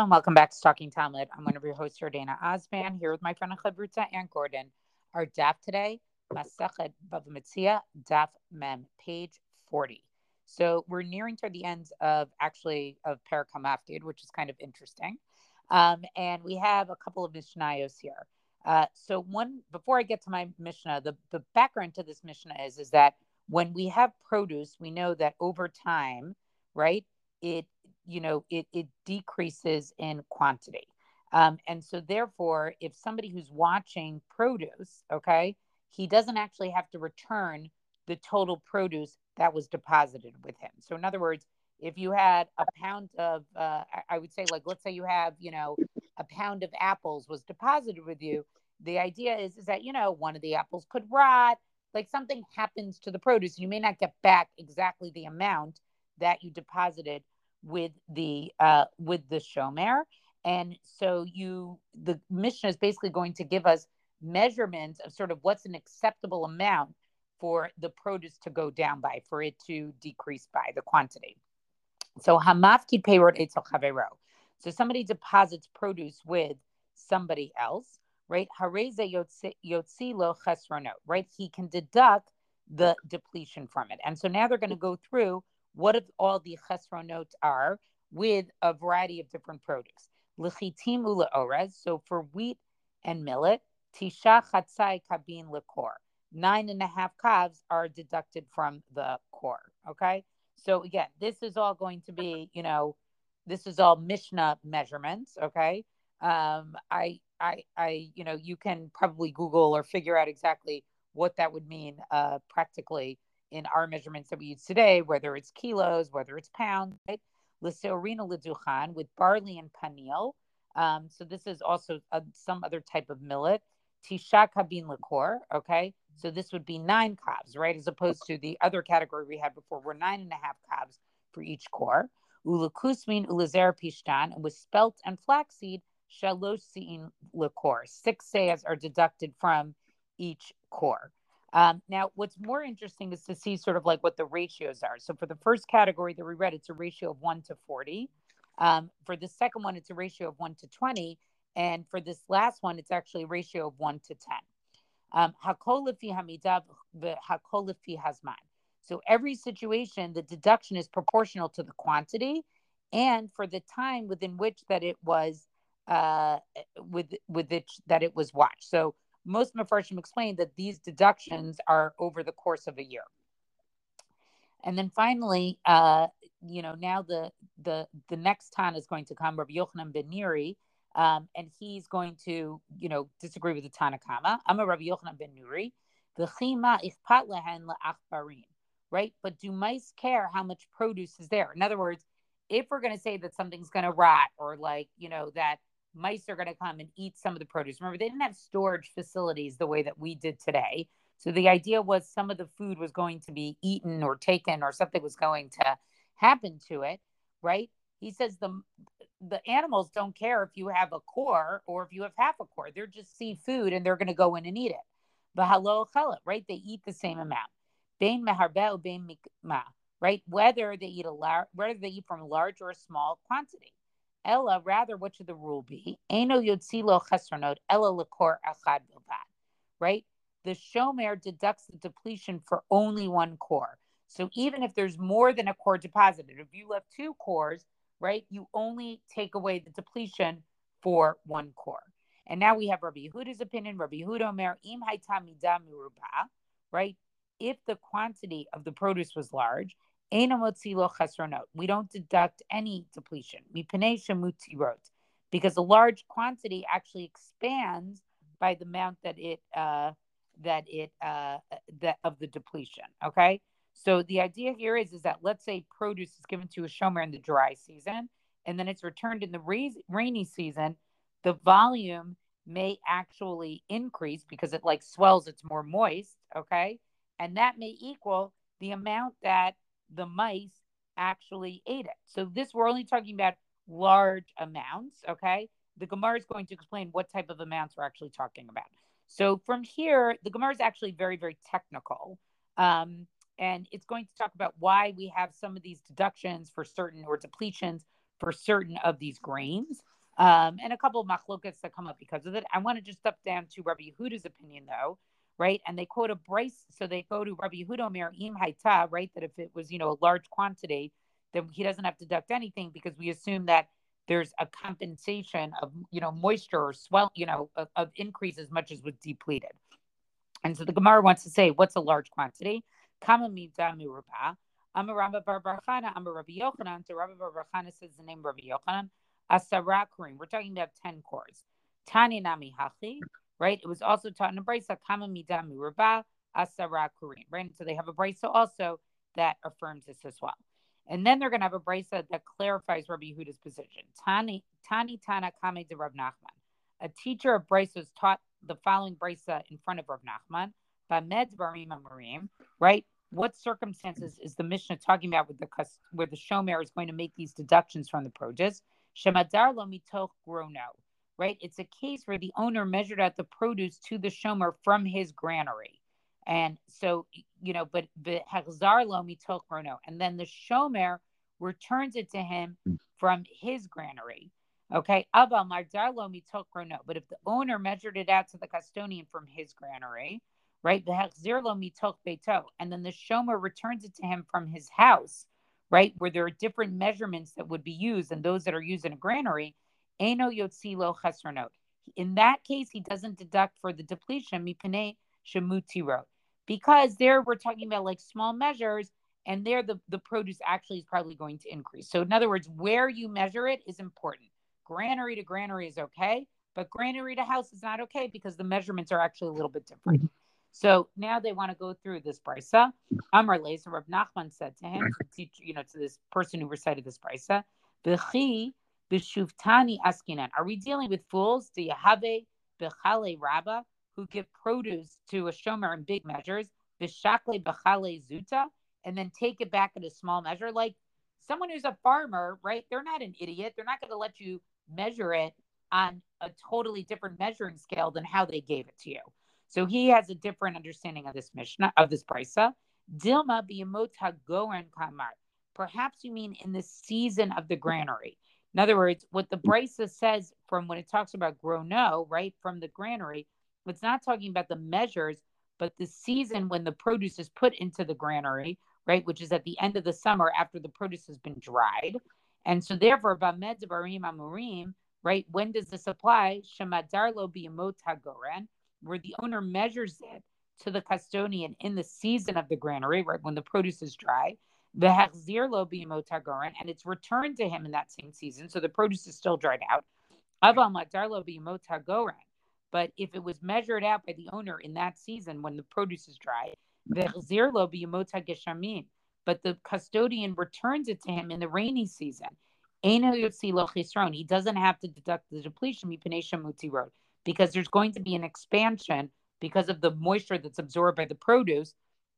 and welcome back to Talking Talmud. I'm one of your hosts, Jordana Osman, here with my friend Chavruta and Gordon. Our daf today, Masachet Bava Metzia, daf mem, page 40. So we're nearing toward the end of Parak HaMafdid, which is kind of interesting. And we have a couple of Mishnayos here. Before I get to my Mishnah, the background to this Mishnah is that when we have produce, we know that over time, right, it decreases in quantity. And so therefore, if somebody who's watching produce, okay, he doesn't actually have to return the total produce that was deposited with him. So in other words, if you had a pound of, I would say, like, let's say you have, a pound of apples was deposited with you. The idea is that, one of the apples could rot, like something happens to the produce. You may not get back exactly the amount that you deposited with the shomer. And so the Mishnah is basically going to give us measurements of sort of what's an acceptable amount for the produce to go down by, for it to decrease by the quantity. So hamafki peirot etzel chavero. So somebody deposits produce with somebody else, right? Hareze yotzi lo chesronot, right? He can deduct the depletion from it. And so now they're going to go through what if all the chesronot are with a variety of different produce. L'chitim ula orez. So for wheat and millet, tisha chatzai kabin lekor. 9.5 calves are deducted from the core. Okay. So again, this is all going to be, this is all Mishnah measurements. Okay. You can probably Google or figure out exactly what that would mean practically in our measurements that we use today, whether it's kilos, whether it's pounds, right? L'seorina l'duchan, with barley and panil. So this is also some other type of millet. Tisha kabin lekor, okay? So this would be 9 calves, right? As opposed to the other category we had before, were 9.5 calves for each core. Ulakusmin ulazer pishtan, and with spelt and flaxseed, shalosh sein lekor. 6 sayas are deducted from each core. Now, what's more interesting is to see sort of like what the ratios are. So for the first category that we read, it's a ratio of 1 to 40. For the second one, it's a ratio of 1 to 20. And for this last one, it's actually a ratio of 1 to 10. Hakol lefi hamidah v'hakol lefi hazman. So every situation, the deduction is proportional to the quantity and for the time within which that it was that it was watched. So most Mefarshim explained that these deductions are over the course of a year. And then finally, now the next Tan is going to come, Rabbi Yochanan ben Nuri, and he's going to, disagree with the Tanna Kama. I'm a Rabbi Yochanan ben Nuri. V'chima ichpat lehen la'achbarim, right? But do mice care how much produce is there? In other words, if we're going to say that something's going to rot or that mice are going to come and eat some of the produce. Remember, they didn't have storage facilities the way that we did today. So the idea was some of the food was going to be eaten or taken or something was going to happen to it, right? He says the animals don't care if you have a core or if you have half a core. They're just seafood and they're going to go in and eat it. V'halo chala, right? They eat the same amount. Bein meharbe bein mikma, right? Whether they eat from a large or a small quantity. Ella, rather, what should the rule be? Eino yotzilo chesronot ella lekor achad bilvad, right? The shomer deducts the depletion for only one core. So even if there's more than a core deposited, if you left 2 cores, right, you only take away the depletion for 1 core. And now we have Rabbi Yehuda's opinion. Rabbi Yehuda Omer im hayta midah miruba, right? If the quantity of the produce was large, we don't deduct any depletion. Because a large quantity actually expands by the amount that of the depletion. Okay. So the idea here is that let's say produce is given to a shomer in the dry season, and then it's returned in the rainy season. The volume may actually increase because it swells, it's more moist. Okay. And that may equal the amount that the mice actually ate it. So we're only talking about large amounts, okay? The Gemara is going to explain what type of amounts we're actually talking about. So from here, the Gemara is actually very, very technical. And it's going to talk about why we have some of these deductions for certain or depletions for certain of these grains. And a couple of machlokas that come up because of it. I want to just step down to Rabbi Yehuda's opinion, though, right? And they quote a Bryce, so they go to Rabbi Yehuda Omer im haita, right? That if it was, a large quantity, then he doesn't have to deduct anything because we assume that there's a compensation of, moisture or swell, of increase as much as was depleted. And so the Gemara wants to say, what's a large quantity? Kama mida mirubah. Amaramba bar Barchana, Amar Rabbi Yochanan. So Rabbi bar Barchana says the name Rabbi Yochanan. Asara kurim. We're talking about 10 cores. Tani nami hachi. Right. It was also taught in a brisa. Kama mida mirubah. Asara kurim. Right. And so they have a brisa also that affirms this as well. And then they're going to have a brisa that clarifies Rabbi Yehuda's position. Tani Tana Kame de Rav Nachman. A teacher of brisa was taught the following brisa in front of Rav Nachman. Bamed barim amurim. Right. What circumstances is the Mishnah talking about where the shomer is going to make these deductions from the produce? Shemadar lo mitoch grono, right? It's a case where the owner measured out the produce to the shomer from his granary. And so, but hechzar lo mitoch grono. And then the shomer returns it to him from his granary. Okay. Aval mardar lo mitoch grono. But if the owner measured it out to the custodian from his granary, right? And then the shomer returns it to him from his house, right? Where there are different measurements that would be used and those that are used in a granary. Eno yotzi lo chesronot. In that case, he doesn't deduct for the depletion, mipnei shemutirot. Because there we're talking about like small measures, and there the produce actually is probably going to increase. So in other words, where you measure it is important. Granary to granary is okay, but granary to house is not okay because the measurements are actually a little bit different. Mm-hmm. So now they want to go through this brisa. Amar le, so Rav Nachman said to him, to this person who recited this brisa, B'chi b'shuftani askinan. Are we dealing with fools? Do you have a b'chale rabba who give produce to a shomer in big measures, b'shakle b'chale zuta, and then take it back in a small measure? Like someone who's a farmer, right? They're not an idiot. They're not going to let you measure it on a totally different measuring scale than how they gave it to you. So he has a different understanding of this Mishnah, of this brisa. Dilma b'yemot hagoren kamar. Perhaps you mean in the season of the granary. In other words, what the brisa says from when it talks about grono, right, from the granary, it's not talking about the measures, but the season when the produce is put into the granary, right, which is at the end of the summer after the produce has been dried. And so therefore, bamed barim amurim, right, when does this apply? Shemadar lo b'yemot hagoren, where the owner measures it to the custodian in the season of the granary, right, when the produce is dry, v'hachzir lo b'yemot hagoren, and it's returned to him in that same season, so the produce is still dried out. Aval madar lo b'yemot hagoren, but if it was measured out by the owner in that season when the produce is dry, v'hachzir lo b'yemot hageshamin, but the custodian returns it to him in the rainy season. Eino yotzi lo chisron, he doesn't have to deduct the depletion mipnei shemutirot, because there's going to be an expansion because of the moisture that's absorbed by the produce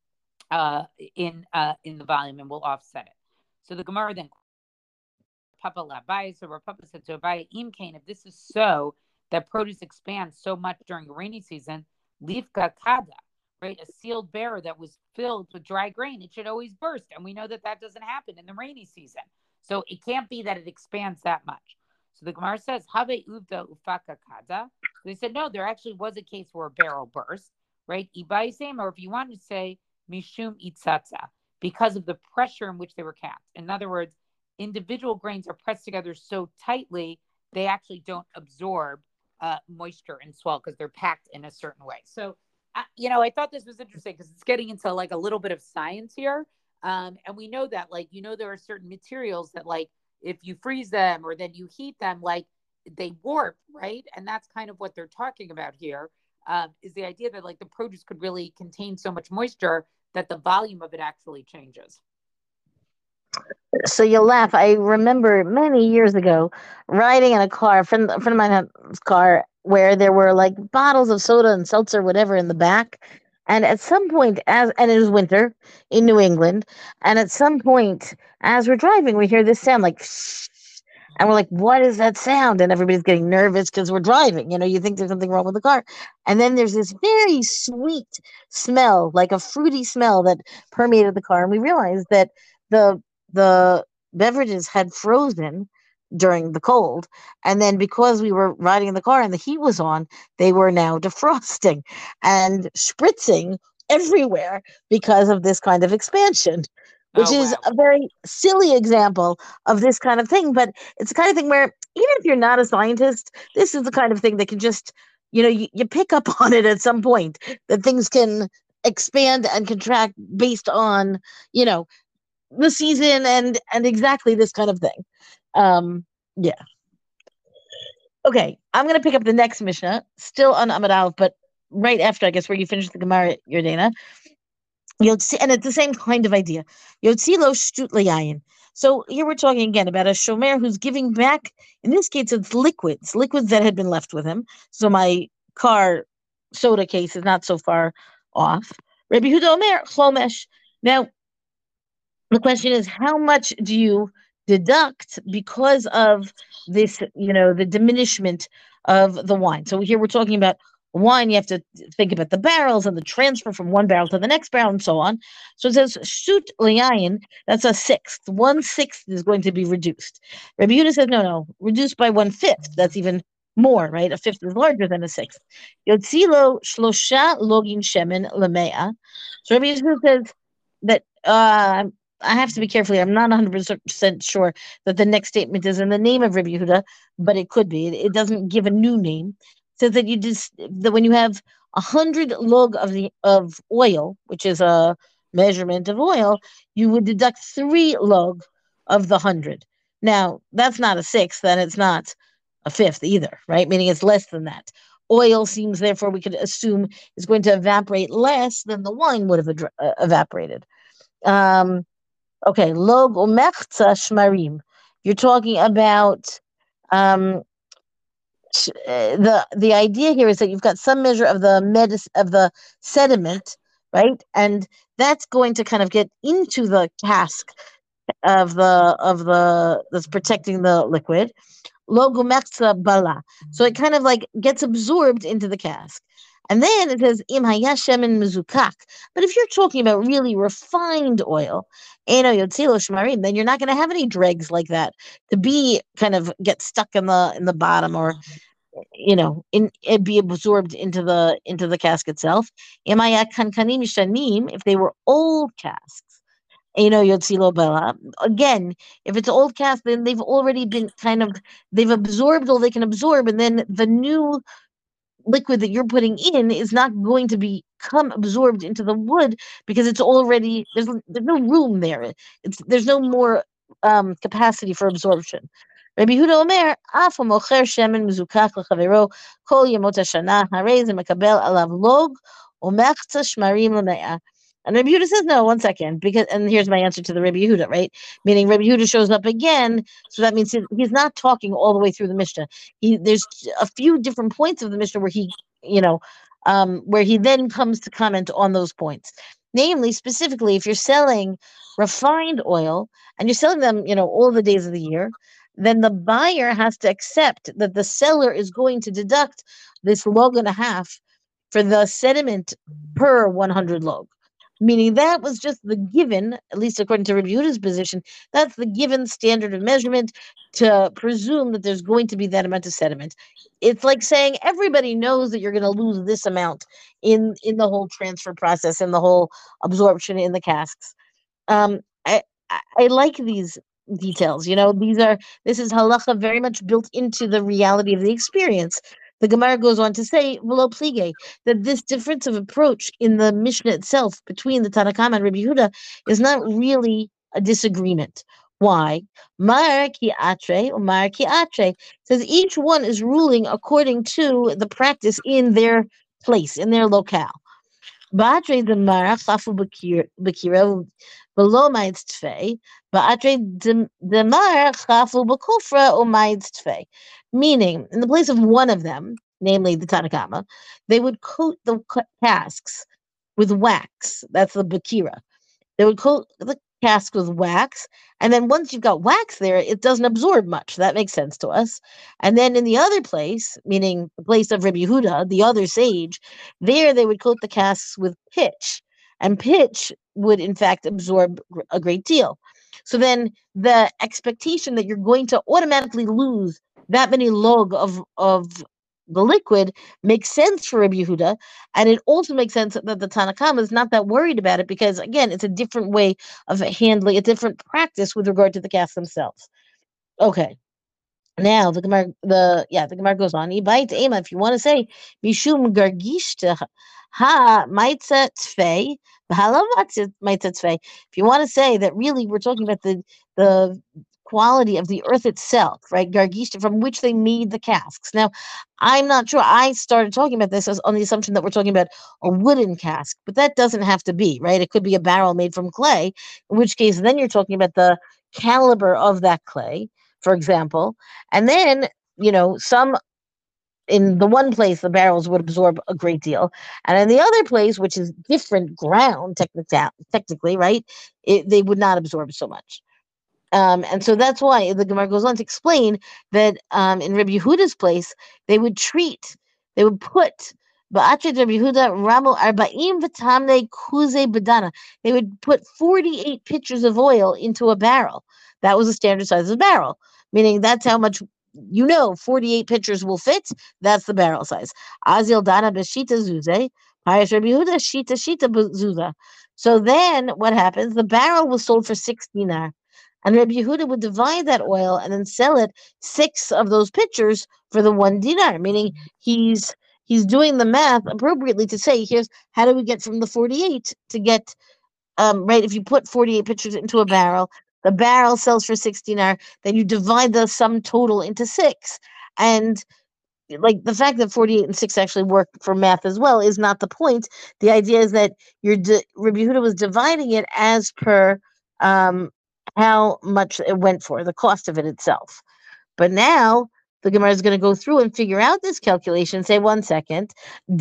in the volume, and will offset it. So the Gemara then, Papa Labai, so Papa said to Abai, Imkain, if this is so, that produce expands so much during the rainy season, Livka Kada, right, a sealed barrel that was filled with dry grain, it should always burst. And we know that doesn't happen in the rainy season. So it can't be that it expands that much. So the Gemara says, Have uvda ufaka kada. They said, no, there actually was a case where a barrel burst, right? Ibaisem, or if you want to say, mishum itzatza, because of the pressure in which they were capped. In other words, individual grains are pressed together so tightly, they actually don't absorb moisture and swell because they're packed in a certain way. So, I thought this was interesting because it's getting into like a little bit of science here. And we know that, like, there are certain materials that, like, if you freeze them or then you heat them, like, they warp, right? And that's kind of what they're talking about here, is the idea that, like, the produce could really contain so much moisture that the volume of it actually changes. So you'll laugh. I remember many years ago riding in a car, a friend of mine's car, where there were like bottles of soda and seltzer, whatever, in the back. And at some point, and it was winter in New England, and at some point, as we're driving, we hear this sound like, and we're like, what is that sound? And everybody's getting nervous because we're driving. You think there's something wrong with the car. And then there's this very sweet smell, like a fruity smell that permeated the car. And we realized that the beverages had frozen during the cold. And then because we were riding in the car and the heat was on, they were now defrosting and spritzing everywhere because of this kind of expansion, which Oh, is wow. a very silly example of this kind of thing. But it's the kind of thing where even if you're not a scientist, this is the kind of thing that can just, you pick up on it at some point that things can expand and contract based on, you know, the season and exactly this kind of thing. Yeah. Okay, I'm gonna pick up the next Mishnah, still on Amud Aleph, but right after, I guess, where you finish the Gemara, Yordana. Yotzi, and it's the same kind of idea. Yotzi lo shtut layayin. So here we're talking again about a shomer who's giving back. In this case, it's liquids that had been left with him. So my car soda case is not so far off. Rabbi Huda Omer chomesh. Now the question is, how much do you deduct because of this, the diminishment of the wine? So here we're talking about wine. You have to think about the barrels and the transfer from one barrel to the next barrel and so on. So it says, shoot liayin, that's a sixth. 1/6 is going to be reduced. Rabbi Yehuda says, no, reduced by 1/5. That's even more, right? A fifth is larger than a sixth. Yotzilo shlosha login shemen lemea. So Rabbi Yehuda says that I have to be careful here. I'm not 100% sure that the next statement is in the name of Rabbi Yehuda, but it could be. It doesn't give a new name. It says that that when you have 100 log of oil, which is a measurement of oil, you would deduct 3 log of the 100. Now that's not a sixth, and it's not a fifth either, right? Meaning it's less than that. Oil seems, therefore, we could assume is going to evaporate less than the wine would have evaporated. Okay, log umechza shmarim. You're talking about the idea here is that you've got some measure of the sediment, right? And that's going to kind of get into the cask of the that's protecting the liquid. Log umechza bala. So it kind of like gets absorbed into the cask. And then it says im hayashem mizukak. But if you're talking about really refined oil, eno yotzilo shmarim, then you're not going to have any dregs like that to be kind of get stuck in the bottom, or in it be absorbed into the cask itself. Im kankanim shanim, if they were old casks. Yotzilo bela. Again, if it's old cask, then they've already been they've absorbed all they can absorb, and then the new liquid that you're putting in is not going to become absorbed into the wood because it's already there's no room there. There's no more capacity for absorption. Rabbi Yehuda Omer, Af mocher shemen mezukach lechavero kol yemot hashana harei ze mekabel alav log umechza shmarim l'me'ah. And Rabbi Yehuda says, no, 1 second, and here's my answer to the Rabbi Yehuda, right? Meaning Rabbi Yehuda shows up again, so that means he's not talking all the way through the Mishnah. There's a few different points of the Mishnah where he then comes to comment on those points. Namely, specifically, if you're selling refined oil and you're selling them, all the days of the year, then the buyer has to accept that the seller is going to deduct this log and a half for the sediment per 100 log. Meaning that was just the given, at least according to Rabbi Yehuda's position, that's the given standard of measurement to presume that there's going to be that amount of sediment. It's like saying everybody knows that you're going to lose this amount in the whole transfer process and the whole absorption in the casks. I like these details. This is halacha very much built into the reality of the experience. The Gemara goes on to say, "V'lo plige," that this difference of approach in the Mishnah itself between the Tanna Kama and Rabbi Yehuda is not really a disagreement. Why? Mar ki atre or mar ki atre says each one is ruling according to the practice in their place, in their locale. Ba'atre the mara chafu b'kira below ma'itz tfei. Ba'atre the mara chafu b'kufra or ma'itz tfei. Meaning, in the place of one of them, namely the Tanna Kama, they would coat the casks with wax. That's the bakira. They would coat the cask with wax, and then once you've got wax there, it doesn't absorb much. That makes sense to us. And then in the other place, meaning the place of Rabbi Yehuda, the other sage, there they would coat the casks with pitch, and pitch would in fact absorb a great deal. So then the expectation that you're going to automatically lose that many log of the liquid makes sense for Rabbi Yehuda, and it also makes sense that the Tanna Kamma is not that worried about it because again, it's a different way of handling, a different practice with regard to the casks themselves. Okay. Now the Gemara goes on. Ibait ema, if you want to say mishum gargishta ha maitza tfei v'hala maitza tfei. If you want to say that really we're talking about the quality of the earth itself, right? Gargishta, from which they made the casks. Now, I'm not sure. I started talking about this on the assumption that we're talking about a wooden cask, but that doesn't have to be, right? It could be a barrel made from clay, in which case then you're talking about the caliber of that clay, for example. And then, some in the one place the barrels would absorb a great deal, and in the other place, which is different ground, technically, right, they would not absorb so much. And so that's why the Gemara goes on to explain that in Rabbi Yehuda's place, they would put Ba'atret Rabbi Yehuda Ramo Arba'im V'tamne Kuze Badana. They would put 48 pitchers of oil into a barrel. That was the standard size of a barrel, meaning that's how much 48 pitchers will fit. That's the barrel size. Azil Dana B'Shita Zuze, Payash Rabbi Yehuda Shita Zuza. So then what happens? The barrel was sold for 6 dinar. And Rabbi Yehuda would divide that oil and then sell it 6 of those pitchers for the 1 dinar, meaning he's doing the math appropriately to say, here's how do we get from the 48 to get, right, if you put 48 pitchers into a barrel, the barrel sells for 6 dinar, then you divide the sum total into 6. And like the fact that 48 and 6 actually work for math as well is not the point. The idea is that Rabbi Yehuda was dividing it as per how much it went for, the cost of it itself. But now the Gemara is going to go through and figure out this calculation. Say 1 second.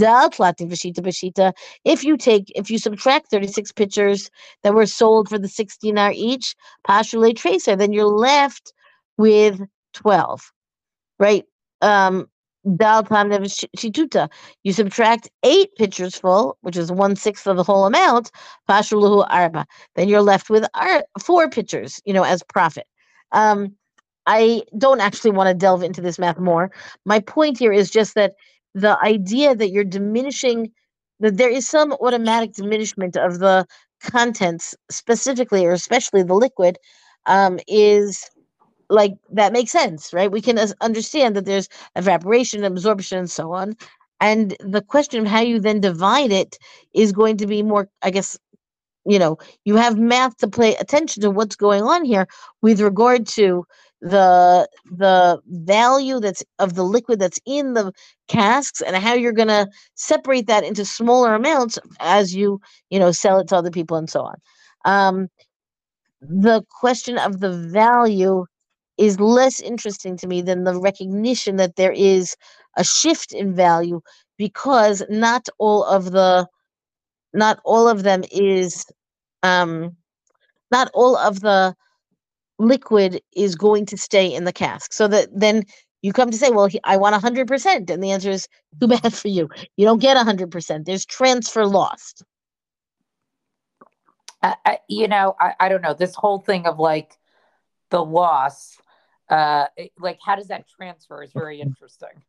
If you subtract 36 pitchers that were sold for the 6 dinar each, Pashule Tracer, then you're left with 12, right? You subtract 8 pitchers full, which is 1/6 of the whole amount, Pashuluhu Arba. Then you're left with 4 pitchers, as profit. I don't actually want to delve into this math more. My point here is just that the idea that you're diminishing, that there is some automatic diminishment of the contents, specifically or especially the liquid, is like that makes sense, right? We can understand that there's evaporation, absorption, and so on. And the question of how you then divide it is going to be more, I guess, you have math to pay attention to what's going on here with regard to the value that's of the liquid that's in the casks and how you're going to separate that into smaller amounts as you sell it to other people and so on. The question of the value is less interesting to me than the recognition that there is a shift in value because not all of them is not all of the liquid is going to stay in the cask. So that then you come to say, well, I want 100%. And the answer is too bad for you. You don't get 100%. There's transfer lost. I don't know. This whole thing of like the loss, like how does that transfer is very interesting.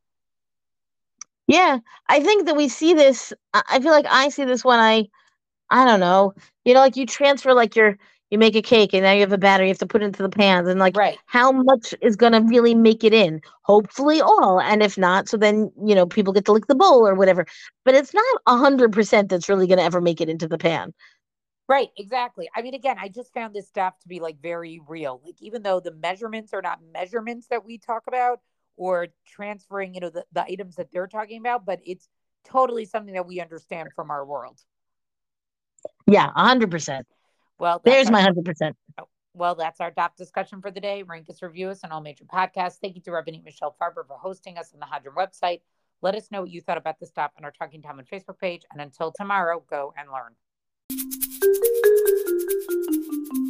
Yeah, I think that we see this. I feel like I see this when I don't know, like you transfer, like you make a cake and now you have a batter, you have to put it into the pans and like right. How much is going to really make it in? Hopefully all. And if not, so then, people get to lick the bowl or whatever, but it's not 100% that's really going to ever make it into the pan. Right, exactly. I mean, again, I just found this stuff to be like very real. Like, even though the measurements are not measurements that we talk about or transferring, the items that they're talking about, but it's totally something that we understand from our world. Yeah, 100%. Well, there's my 100%. Well, that's our top discussion for the day. Rank us, review us on all major podcasts. Thank you to Rabbanit Michelle Farber for hosting us on the Hadran website. Let us know what you thought about this stop on our Talking Talmud Facebook page. And until tomorrow, go and learn.